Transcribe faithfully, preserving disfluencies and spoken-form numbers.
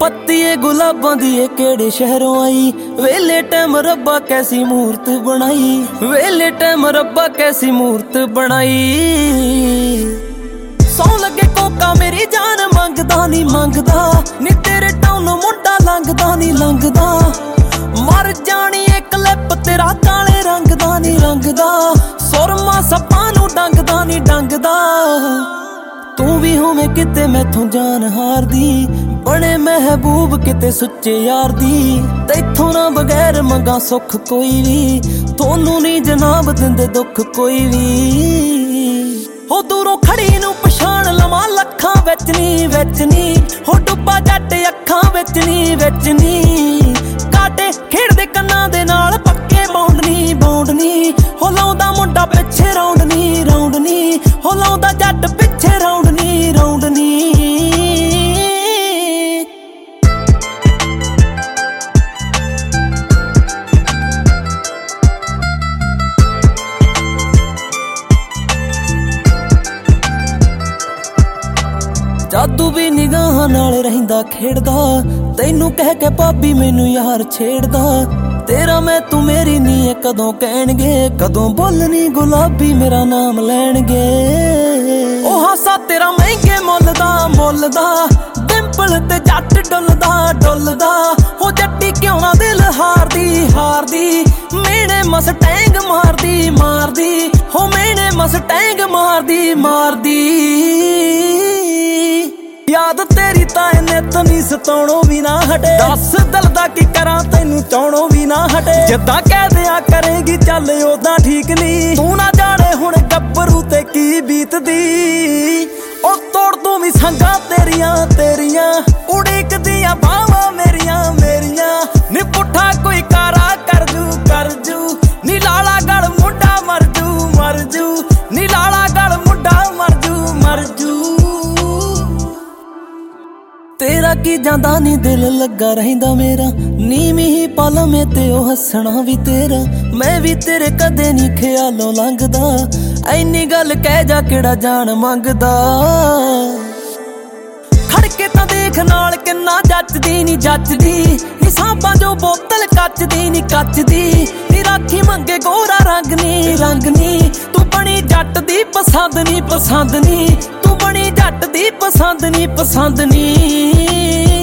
पत्ती गुलाबां दी केड़े शहरों आई, वेले टाइम रब्बा कैसी मूर्त बनाई, वेले टाइम रब्बा कैसी मूर्त बनाई। सौ लगे कोका मेरी जान मंगदा नी मंगदा, नी तेरे टाउन मुंडा लंघदा नी लंघदा। मर जानी एक लिप तेरा काले रंग दा नी रंगदा, सुरमा सप्पां नूं डंगदा नी डंगदा। तू भी होवे किते मैथों जान हार दी, बने महबूब किते सुच्चे यार दी। तैथों ना बगैर मंगा सुख कोई भी, थोनू नी जनाब दिंदे दुख कोई भी। हो दूरों खड़ी नू पछाण लवां लखां विच नी विच नी, हो डुब्बा जट अखां विच नी विच नी। काटे खेड़दे कन्नां दे नाल पक्के बौंड नी बौंड नी, हो लाउंदा मुंडा पिछे राउंड नी राउंड नी, हो लाउंदा जट पिछे राउंड नी राउंड नी। जादू भी निगाहां नाल रहिंदा खेड़दा, तैनू कह के भाभी मैनू यार छेड़दा। तेरा मैं तू मेरी नी है कदों कहणगे, कदों बोलनी गुलाबी मेरा नाम लैणगे। ओ हासा तेरा महंगे मुੱਲ दा मुੱਲ दा, डिंपल ते जट डुलदा डुलदा। हो जट्टी क्यों ना दिल हारदी हारदी, मेने मसटैंग मारदी मारदी, हो मेने मसटैंग मारदी मारदी। याद तेरी ताए ने तो नी सताउणों भी ना हटे, दस दिल दा की करां तैनू चाहणों भी ना हटे। जिद्दां कह दिया करेगी चल ओदां ठीक नी, तू ना जाने हुण गब्बरू ते की बीतदी। ओ तोड़ तू भी संगां तेरियां तेरियां, उड़ीकदियां बावां मेरियां मेरियां। नी पुट्ठा कोई कारा करजू करजू, नी लाला गल मुंडा मरजू मरजू, नी लाला गल मुंडा मरजू मरजू। तेरा की जांदा नी दिल लगा रहिंदा मेरा, नीवी ही पल में ते ओ हसना भी तेरा। मैं भी तेरे कदे नी ख्यालों लंघदा, ऐनी गल कह जा केड़ा जान मंगदा। खड़के तां देख नाल किन्ना जचदी नी जचदी, नी सांपां जो बोतल कचदी नी कचदी। नी राखी मंगे गोरा रंग नी रंग नी, तू बनी जट दी पसंद नी पसंद नी, तू बनी जट दी पसंद नी पसंद नी।